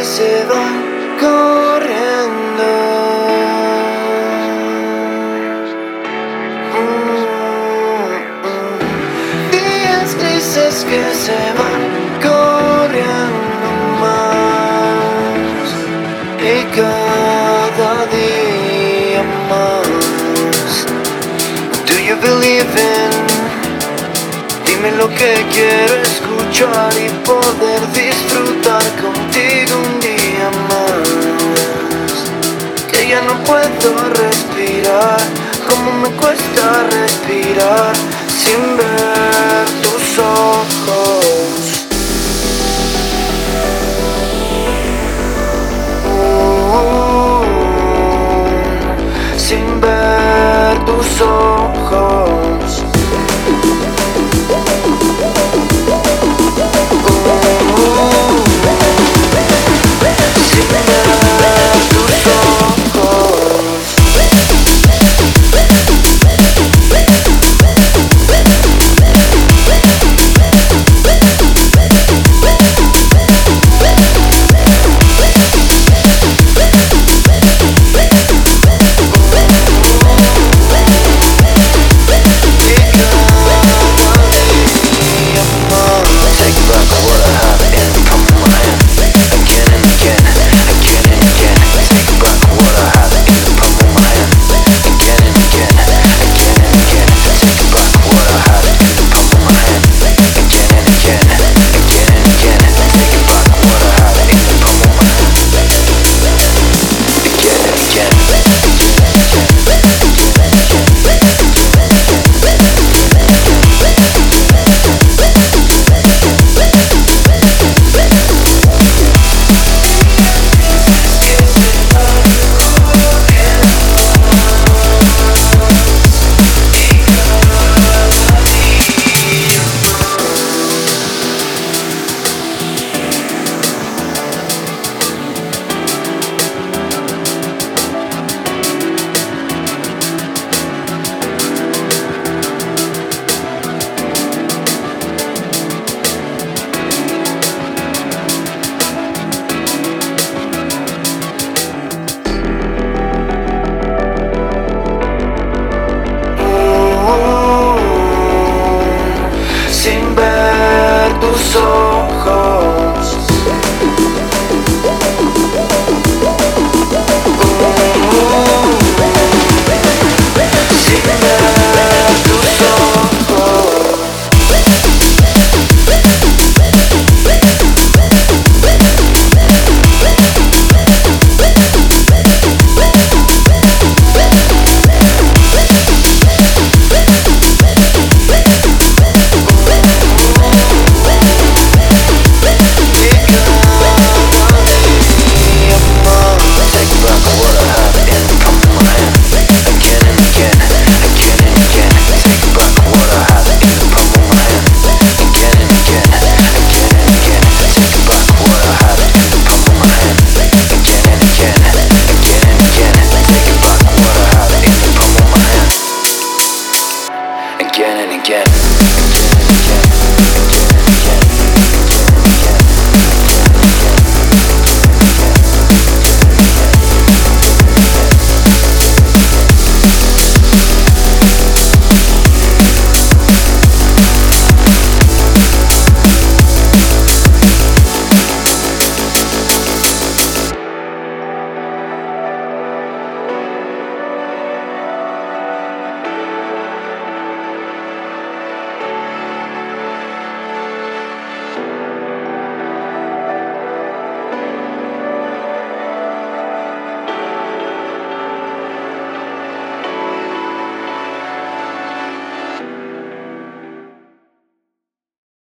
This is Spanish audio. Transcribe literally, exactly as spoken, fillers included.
se van corriendo. Mm, mm. Días grises que se van corriendo más, y cada día más. Do you believe in? Dime lo que quiero escuchar y poder disfrutar contigo un día más. Que ya no puedo respirar, como me cuesta respirar sin ver tus ojos. Uh, sin ver tus ojos.